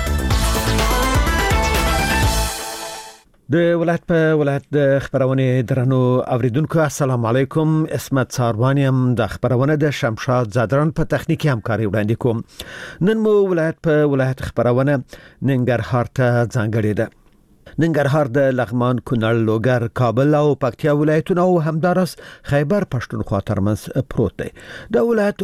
د ولایت په ولایت د خبرونه درنو اوریدونکو السلام علیکم. اسمت ساروانیم د خبرونه د شمشاد زادران په تخنیکی همکاري وړاندې کوم. نن مو ولایت په ولایت خبرونه ننګرهار ته ځانګړې ده. ننګرهار د لغمان، کونړ، لوګر، کابل او پکتیا ولایتونو او همدارس خیبر پښتونخوا ترمنځ پروت دی. د ولایت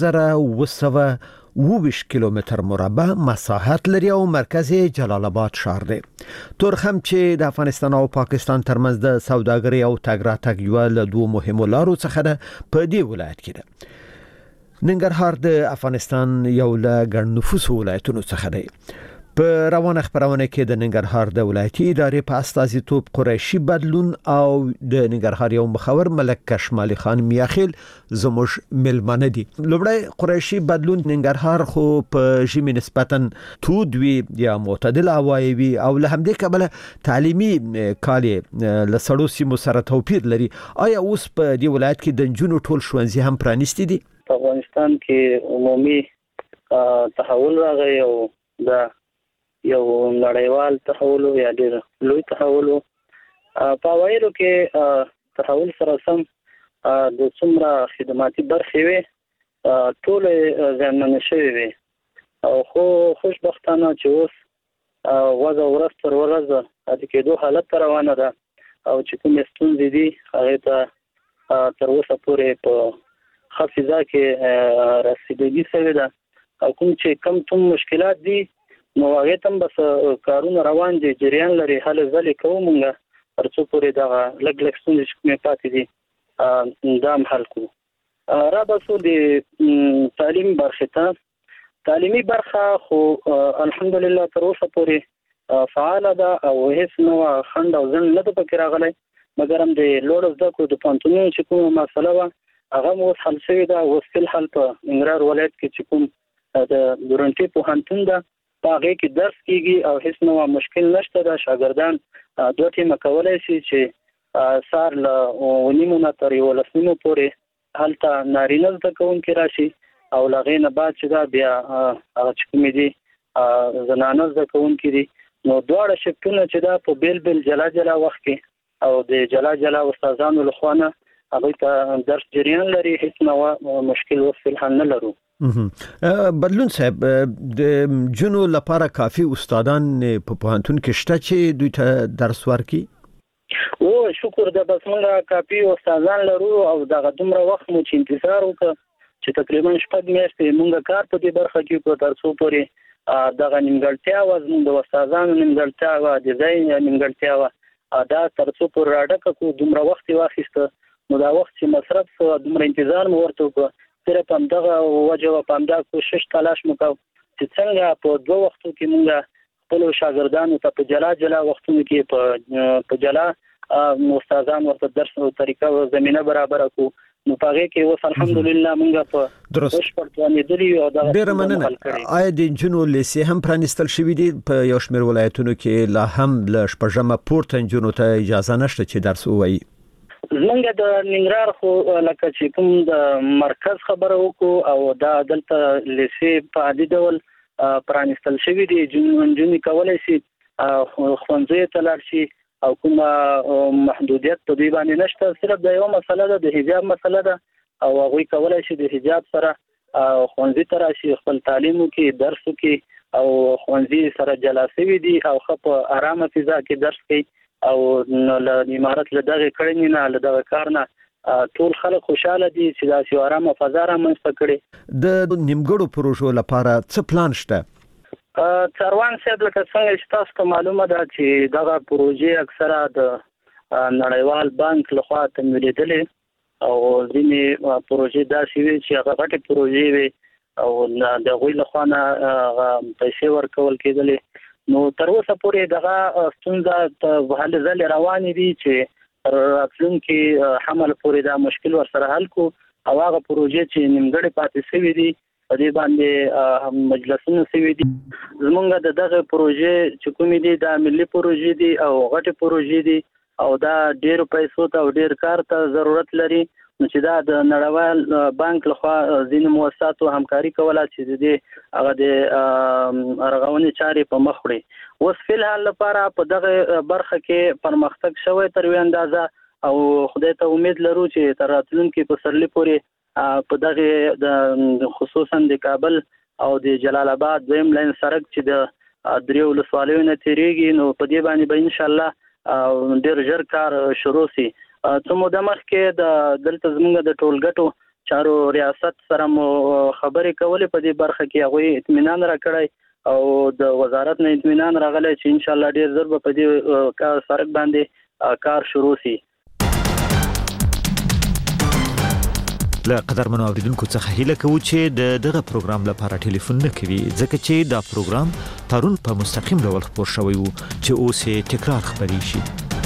20 کیلومتر مربع مساحت لري او مرکز جلال آباد شهر دی. تورخم چې د افغانستان او پاکستان ترمنځ د سوداګرۍ او تګ راتګ یو له دوه مهمو لارو څخه ده په دې ولایت کې ده. ننګرهار د افغانستان یو له ګڼ نفوس ولایتونو څخه دی. په روانه خبرونه کې د ننګرهار د ولایتي ادارې په استازیتوب قریشي بدلون او د ننګرهار یو مخور ملک کشمالي خان میاخیل زموږ ملمنه دي. لومړی قریشي بدلون ننګرهار خو په ژمي نسبتا تودوي یا معتدل هوایي او له همدې کبله تعلیمي کالي لسړو سیمو سره توپیر لري. آیا اوس په دې ولایت کې د جنونو ټول ښوونځي هم پرانیستي دي؟ په افغانستان کې عمومي تحول راغی او دا یو نړیوال تحول یا ډېر لوی تحول په وایرو کې تحول سره سم د څومره خدماتي برخې وي ټول ځانمن شوي وي او خو خوشبختانه چې اوس وضع ورځ تر ورځ د کېدو حالت روانه ده او چې کوم ستونزې دي هغه ته تر اوسه پورې په حافظه کې رسیدګي شوې ده او کوم چې کم مشکلات دي نو هغه تم بس کارونه روان دي جریان لري حل ځلې کومه ترڅو پورې دا لګ ستونزې کومې پاتې دي دام حل کو. را بسو د تعلیم برخه ته تعلیمي برخه خو الحمدلله تر اوسه پورې فعال ده او هیڅ نو خند او ځن نه پکې راغلی مګر هم د لوړ زده کړو د پانتونونو چې کومه مسله وه هغه مو اوس حل شوې ده. اوس فی الحال په ننګرهار ولایت کې چې کوم د ګورنټي پوهنتون ده په هغې کې درس کیږي او هیڅ نوع مشکل نشته ده. شاګردان 2 ټیمه کولی شي چې سهار له 9:30 نه تر 11:30 پورې هلته نارینه زده کوونکي راشي او له هغې نه بعد چې دا بیا هغه چې کومې دي زنانه زده کوونکي دي. نو دواړه شفتونه چې دا په بیل بیل جلا جلا وخت کې او د جلا جلا استادانو لخوا نه هغوی ته درس جریان لري. هیڅ نوع مشکل اوس فی الحال نه لرو. بدلون صاحب د جنو لپاره کافي استادان په پوهنتون کې شته چې دوی ته درس ورکړي؟ او شکر ده بس موږ کافي استادان لرو او دغه دومره وخت مو چې انتظار وکړ چې تقریبا 6 میاشتې موږ کار په دې برخه کې په تر څو پورې دغه نیمګړتیا و زموږ د استادانو نیمګړتیا و د ځای نیمګړتیا و دا تر څو پورې راډکه کو دومره وخت واخیسته. نو دا وخت چې مصرف شو دومره انتظار مو ورته وکړ صرف همدغه وجه او همدغه کوشش تلاش مو کوو چې څنګه په 2 وختو کې موږ خپل شاګردانو ته په جلا جلا وختونو کې په جلا استادان ورته درس او طریقه او زمينه برابر کو. نو پاره کې اوس الحمدلله موږ په درست پړتوانې او دا ډیر مننه. آیا د جنو لیسې هم پرانستل شوې دي په یو شمېر ولایتونو کې لا هم ل شپږمه پورته جنو ته اجازه نشته چې درس ووایي؟ زمونږ د ننګرهار خو لکه چې کوم د مرکز خبره وکړو او دا دلته لیسې په عادي ډول پرانستل شوي دي. جنونې کولی شي ښوونځیو ته لاړ شي او کومه محدودیت په دوی باندې نشته. صرف د یو مسله ده د حجاب مسله ده او هغوی کولی شي د حجاب سره ښوونځي ته راشي خپل تعلیم وکړي درس وکړي او ښوونځي سره جلا شوي دي او ښه په ارامه فضا کې درس کوي او له امارت له دغه کړنې نه له دغه کار نه ټول خلک خوشاله دي چې دا یو ارامه فضا رامنځته کړي. د نیمګړو پروژو لپاره څه پلان شته؟ چاروان صاحب لکه څنګه چې تاسو ته معلومه ده چې دغه پروژې اکثره د نړیوال بانک لخوا تمویلېدلې او ځینې پروژې داسې وي چې هغه غټې پروژې وي او د هغوی لخوا نه پیسې ورکول کېدلې. نو تر اوسه پورې دغه ستونزه په حل ځل روانې دي چې راتلونکي حمل پورې دا مشکل ورسره حل کو او هغه پروژې چې نیمګړې پاتې شوي دي په دې باندې مجلسونه شوي دي. زمونږ د دغه پروژې چې کومې دي دا ملي پروژې دي او غټې پروژې دي او دا ډېرو پیسو ته او ډېر کار ته ضرورت لري. نو چې دا د نړیوال بانک لخوا ځینې مؤسساتو همکاري کوله چې د دې هغه د رغونې چارې په مخ وړي. اوس فی الحال لپاره په دغه برخه کې پرمختګ شوی تر یوې اندازه او خدای ته امید لرو چې تر راتلونکي پسرلي پورې په دغه د خصوصا د کابل او د جلال آباد دویم لاین سړک چې د 3 ولسوالیو نه تیریږي نو په دې باندې به ان شاء الله ډېر ژر کار شروع شي. څه موده مخکې د دلته زموږ د ټولګټو چارو ریاست سره مو خبرې کولې په دې برخه کې هغوی اطمینان راکړی او د وزارت نه اطمینان راغلی چې ان شاء الله ډېر ژر به په دې سړک باندې کار شروع شي. له قدرمنو اوریدونکو څخه هیله کوو چې دغه پروګرام لپاره ټلیفون نه کوي ځکه چې دا پروګرام پرون په مستقیم ډول خبر شوی وو چې اوس یې تکرار خبري شي.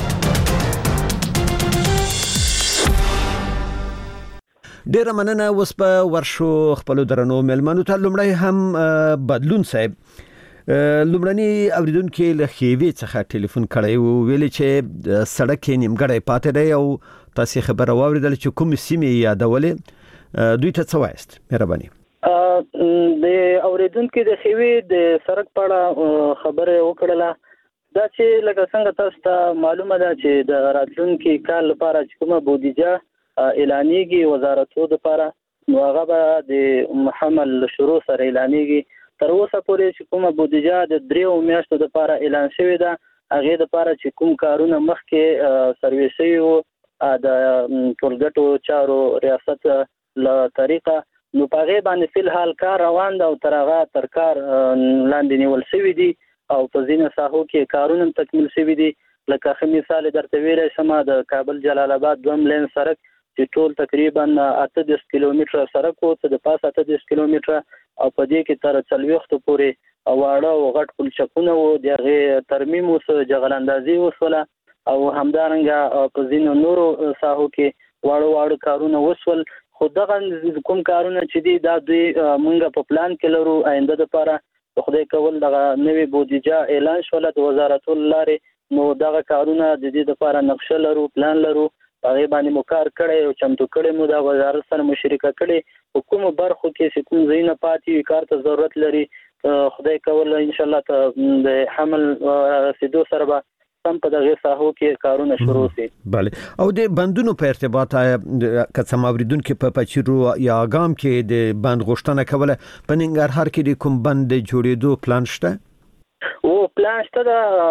ډیره مننه. اوس په ورشو خپل درنو ملمنو ته لمړی هم بدلون صاحب لمړنی اوریدونکو له خېوی څخه ټلیفون کړی وو ویل چې سړک نیمګړی پاتې دی او تاسو خبره واوریدل چې کوم سیمه یادولې دوی ته څه وایست؟ مهرباني. د اوریدونکو د خېوی د سړک په اړه خبره وکړله دا چې لکه څنګه تاسو ته معلومه ده چې د راتلونکي کال لپاره چې کومه بودیجه اعلانېږي وزارتونو لپاره نو هغه به د حمل شروع سره اعلانېږي. تر اوسه پورې چې کومه بودیجه د 3 میاشتو لپاره اعلان شوې ده هغه لپاره چې کوم کارونه مخکې سرویس شوي وو د ټولګټو چارو ریاست له طریقه نو په هغه باندې فل حال کار روان ده او تر هغه تر کار لاندې نیول شوی دي او په ځینو ساحو کې کارونه تکمیل شوي دي. لکه ښه مثال درته ویلی شم د کابل جلال آباد دویم لین سړک چې ټول تقریبا 18 کیلومتره سړک و څه د پاسه 18 کیلومتره او په دې کې تر 40 پورې واړه او غټ پلچکونه وو دغه ترمیم اوس جغلاندازي وسوله او همدارنګه په ځینو نورو ساحو کې واړه کارونه وسول. خو دغه کوم کارونه چې دي دا دوی مونږ په پلان کې لرو آینده لپاره خدای کول دغه نوې بودیجه اعلان شول د وزارت لارې، نو دغه کارونه د دې لپاره نقشه لرو، پلان لرو، هغه باندې مو کار کړی او چمتو کړی مو د وزارت سره مشارکت کړي. حکومت برخو کې کوم ځایونه پاتې کار ته ضرورت لري خدای کول ان شاء الله ته د حمل رسیدو سره به سم په دغه ساحو کې کارونه شروع شي. بله. او د بندونو په ارتباط کڅم اوریدونکو په پچیرو یا اګام کې د بند غوښتنه کوله په ننګرهار کې د کوم بند جوړېدو پلان شته؟ او پلان شته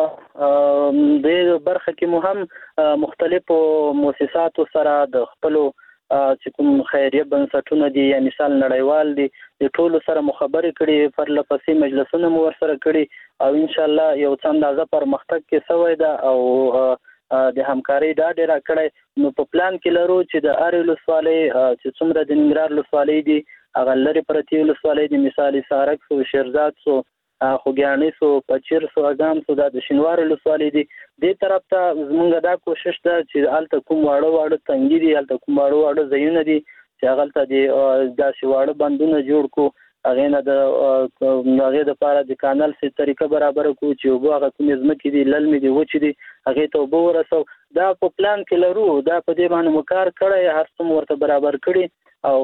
د برخه کې مهم مختلفو مؤسساتو سره د خپلو چې کوم خیریه بنسټونه دي یا مثال نړیوال دي د ټولو سره مخابره کړي، پرله پسې مجلسونه مو ورسره کړي او ان شاء الله یو څه اندازه پرمختګ کې سوی ده او د همکاري دا ډیره کړي. نو په پلان کې لرو چې د اریل ولسوالۍ چې څومره د ننګرهار ولسوالۍ دي هغه لري پرتی ولسوالۍ د مثالي سارک سو شیرزاد سو خوګیانی سو پچیر سو اګام سو د شینوار ولسوالۍ دي دې طرف ته زمونږ دا کوشش ده چې الته کوم واړه تنګي دي الته کوم واړه ځایونه دي چې هغه ته دي د شواړه بندونه جوړ کو هغه نه د هغه د پاره د کانال سي طریقه برابر کو چې وګ هغه کوم ځمکې دي للمې دي وچې دي هغه ته وګ ورسو. دا په پلان کې لرو، دا په دې باندې مکار کړی، هر څوم ورته برابر کړي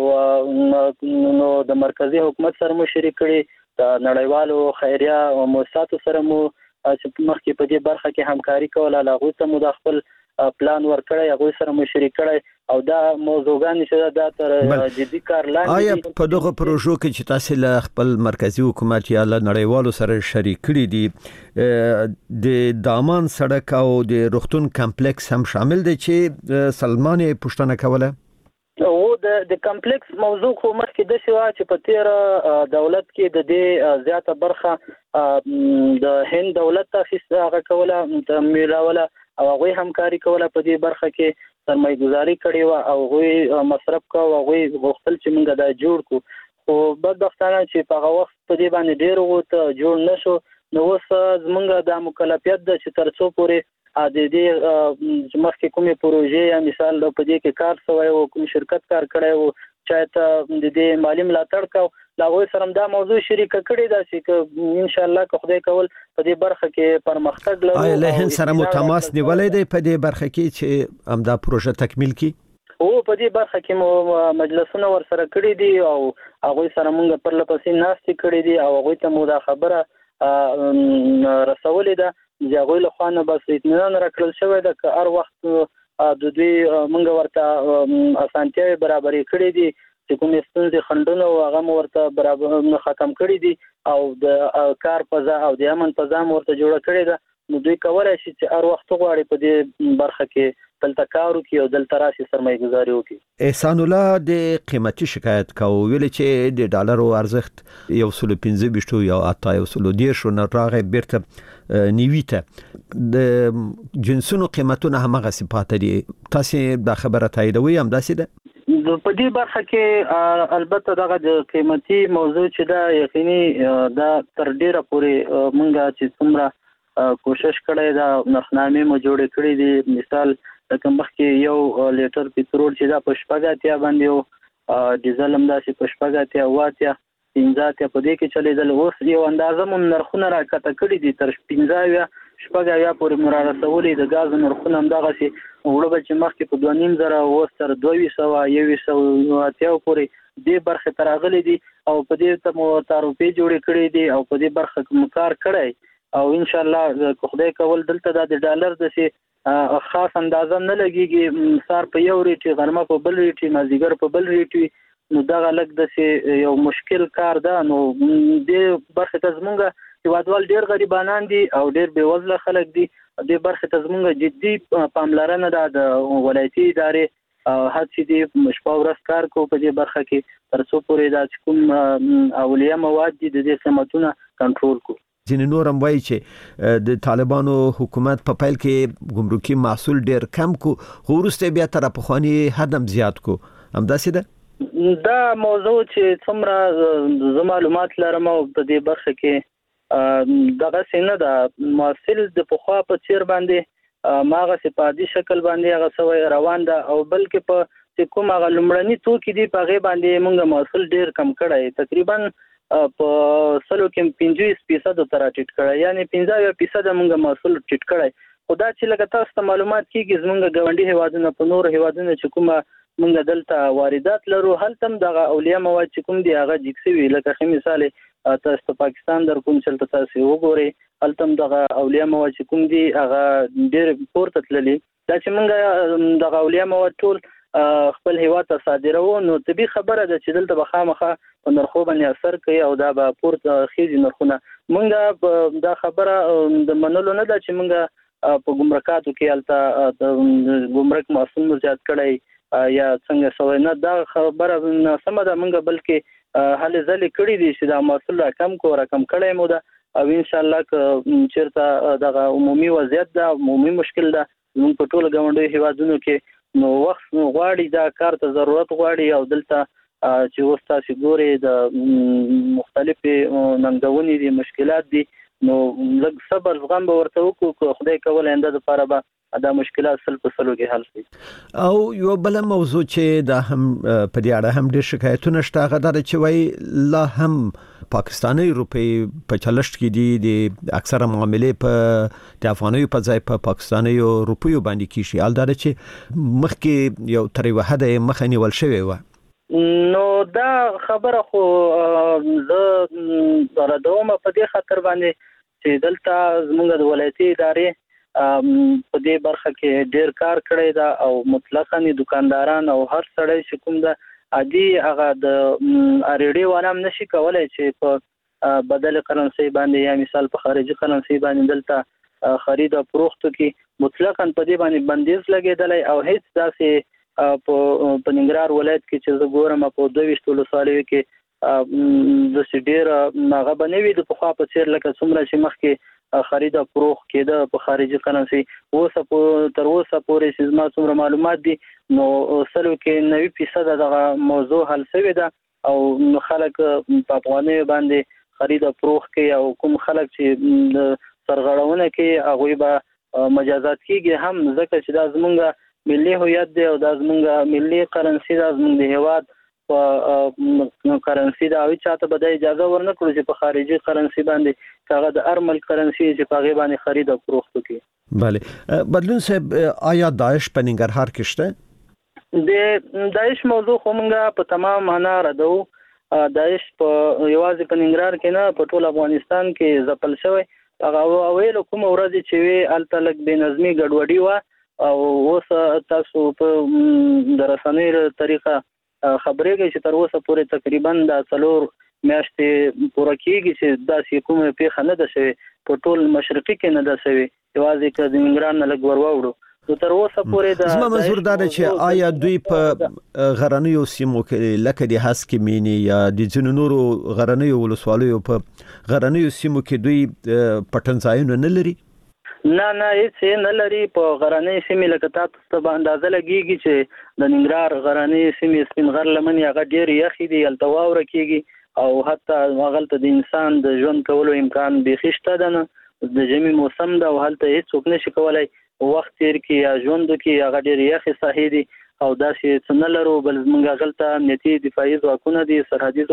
او نو د مرکزی حکومت سره مشرک کړي، د نړیوالو خیریه مؤسساتو سره مو چې مخکې په دې برخه کې همکاري کوله، هغه ته مو د خپل پلان ورکړی، هغه سره مشرک کړی او دا موضوعګان چې دا تر جدي کار لاندې. آیا په دغه پروژو کې چې تاسو له خپل مرکزی حکومت یا له نړیوالو سره شریک کړي دي د دامان سړک او د روغتون کمپلیکس هم شامل دي چې سلمان پښتنه کوله؟ او د کمپلیکس موضوع خو مخکې د شوا چې په تیر دولت کې د دې زیاته برخه د هند دولت تاسیس هغه کوله میلاوله او هغه همکاري کوله په دې برخه کې سرمایه‌ګزاري کړې و او هغه مصرف کا او هغه غوښتل چې موږ دا جوړ کو، خو بدبختانه چې په هغه وخت په دې باندې ډېر وته جوړ نشو. نو اوس زمونږ د مکلفیت د چې تر څو پورې د دې مخکې کومې پروژې یا مثال په دې کې کار شوی او کوم شرکت کار کړی و چې ته د دې مالی ملاتړ کو لاغوي سره دا موضوع شریک کړی دا چې ان شاء الله که خدای کول په دې برخه کې پرمختګ لرو. آیا له هند سره متماس نیولې دی په دې برخه کې چې همدا پروژه تکمیل کی؟ او په دې برخه کې مو مجلسونه ورسره کړی دي او هغه سره موږ پر لپسې ناستې کړی دي او هغه ته مو دا خبره رسولې ده چې هغه له خوانه بس اطمینان راکړل شوی ده که هر وخت د دوی موږ ورته اسانتیاوي برابرې کړې دي چې کومې ستونزې خنډونه او هغه ورته برابر ختم کړي دي او د کار فضا او د امن فضا ورته جوړه کړې ده. نو دوی کولای شي چې هر وخت غواړي په دې برخه کې دلته کار وکړي او دلته راشي سرمایه‌ګزاري وکړي. احسان الله د قیمتي شکایت کوي ویل چې د ډالرو ارزښت 1.15 یا 1.10 نه راغی بیرته نیویته د جنسونو قیمتونه همغه صفات دي. تاسو دا خبره تاییدوي هم داسې ده؟ په دې برخه کې البته دغه د قیمتي موضوع چې دا یقیني دا تر ډیره پورې مونږه چې څومره کوشش کړی دا نرخنامې مو جوړې کړې دي. مثال لکه مخکې یو لیټر پټرول چې دا په شپږاتیا باندې او ډیزل هم داسې په شپږاتیا واتیا 15 په دې کې چلیدل. اوس یو اندازه مون نرخونه راکته کړي دي تر 15 شپږاتیا پورې مرارسولې د غاز نرخونه هم دغه سي وړو چې مخکې په 2.5 اوس تر 200 پورې دې برخه تراغلي دي او په دې ته مو تعرفي جوړې کړې دي او په دې برخه کې کار کړی او ان شاء الله خدای کول دلته د ډالر د سي خاص اندازه نه لګيږي. سار په یو ریټ غرمه په بل ریټ مازیګر په بل ریټ، نو دغه لګ د سي یو مشکل کار ده. نو دې برخه ته زمونږ هیوادوال ډیر غریبانان دي او ډیر بیوزله خلک دي. دې برخه ته زمونږ جدي پاملرنه ده د ولایتي ادارې هڅې دي مشپا ورځ کار کو په دې برخه کې تر څو پورې دا کوم اولیه مواد دي د دې سمتونه کنټرول کو. ځینې نور هم وایي چې د طالبانو حکومت په پیل کې ګمرکي محصول ډیر کم کو خو وروسته بیا تر پخواني حد هم زیات کو، همداسې ده؟ دا موضوع چې څومره معلومات لرم او په دې برخه کې دغه سینه د محصل د پخوا په چیر باندې ماغه سپادي شکل باندې هغه سوی روان ده او بلکې په کوم هغه لمړنی توکي دی په غي باندې موږ محصل ډیر کم کړی تقریبا په سلو کې 50% تر ټیټ کړی یعنی 50% موږ محصول ټیټ کړی خدا چې لکه تاسو ته معلومات کیږي زمونږ ګاونډي هیوادونو په نور هیوادونو چې کومه موږ دلته واردات لرو هلته هم دغه اولیه مواد چې کوم دی هغه جکسوي لکه خې مثال تاسو په پاکستان در کوم چلته تاسو وګورئ هلته هم دغه اولیه مواد چې کوم دی هغه ډیر پورته تللی دا چې موږ دغه اولیه مواد ټول خپل هیواد ته صادروو نو طبي خبره ده چې دلته بخامخه په نرخو باندې اثر کوي او دا به پورته خېږي نرخونه موږ دا خبره د منلو نه ده چې موږ په ګمرکاتو کې الته ګمرک محصول زیات کړی یا څنګه سوي نه دا خبره سم ده موږ بلکې هلې ځلې کړې دي چې دا محصول کم کړی مو ده او ان شاء الله که چیرته دغه عمومي وضعیت ده عمومي مشکل ده موږ په ټول ګاونډي هیوادونو کې نو وخت غواړي دا کار ته ضرورت غواړي او دلته چې اوس تاسو ګورئ د مختلفې ننګونې دي مشکلات دي نو لږ صبر زغم به ورته وکړو خدای کول آینده لپاره به دا مشکلات سل په سلو کې حل شي او یو بل موضوع چې دا هم په دې اړه هم ډېر شکایتونه شته هغه دا چې وایي لا هم پاکستاني روپی په چلشت کې دي د اکثره معاملې په د افغاني په ځای په پاکستاني روپیو باندې کیږي البته چې مخکې یو تر یو حد مخه نیول شوی و نو دا خبره خو زه راډوم په دې خاطر باندې چې دلته زموږ د ولایتي ادارې په دې برخه کې ډیر کار کړی دا او مطلقاً دکانداران او هر سړی چې کوم دا عادي هغه د اړیډي وانم نشي کولای چې په بدل کرنسي باندې یا مثال په خارجي کرنسي باندې دلته خرید او فروخت کې مطلقاً په دې باندې بندیز لګیدلی او هیڅ داسې په ننګرهار ولایت کې چې زه ګورم په 22 ولسوالیو کې د سډیر هغه بنوي د پخوا په څیر لکه څومره چې مخکې خرید او فروخت کېده په خارجي کرنسي اوس تر اوسه پورې چې زما څومره معلومات دي نو سلو کې 90% دغه موضوع حل شوی ده او خلک په افغاني باندې خرید او فروخت کوي او کوم خلک چې سرغړونه کوي هغه به مجازات کیږي هم ځکه چې دا زمونږ ملي هویت دی او دا زمونږ ملي کرنسي دا زمونږ د هیواد په کرنسي دا وی چاته به د اجازه ورنکړو چې په خارجي کرنسي باندې هغه د ارمل کرنسي چې په غي باندې خرید او فروخت کوي بله بدلون صاحب آیا داعش په ننګرهار کې شته د داعش موضوع خو موږ په تمام معنا ردو داعش په یوازې په ننګرهار کې نه په ټول افغانستان کې ځپل شوی هغه اویل کوم ورځ چې وی التلک بے نظمی ګډوډي وا او اوس تاسو په درسنۍ طریقه خبرې کوي چې تر اوسه پورې تقریبا د 4 میاشتې پوره کیږي چې داسې کومه پیښه نه ده شوې په ټول مشرقي کې نه ده شوې یوازې که د ننګرهار نه لږ وروړو نو تر اوسه پورې د زما منظور دا چې آیا دوی په غرنیو سیمو کې لکه د هسکمینی یا د جنونورو غرنیو ولسوالیو په غرنیو سیمو کې دوی پټنځایونه نه لري نه هیڅ نه لري په غرنۍ سیمې لکه تاسو ته اندازه لګیږي چې د ننګرهار غرنۍ سیمې سپین غر لمن هغه ډېر یخي دي هلته واوره کیږي او حتی هغه د انسان د ژوند کولو امکان بيخي شته ده نه د ژمي موسم ده او هلته هیڅ نشي کولای وخت تیر کې یا ژوند کې هغه ډېر یخي ساحې دي او دا چې څنګه لرو بل موږ غلطه امنیتي دفاعي ځواکونه دي سرحدي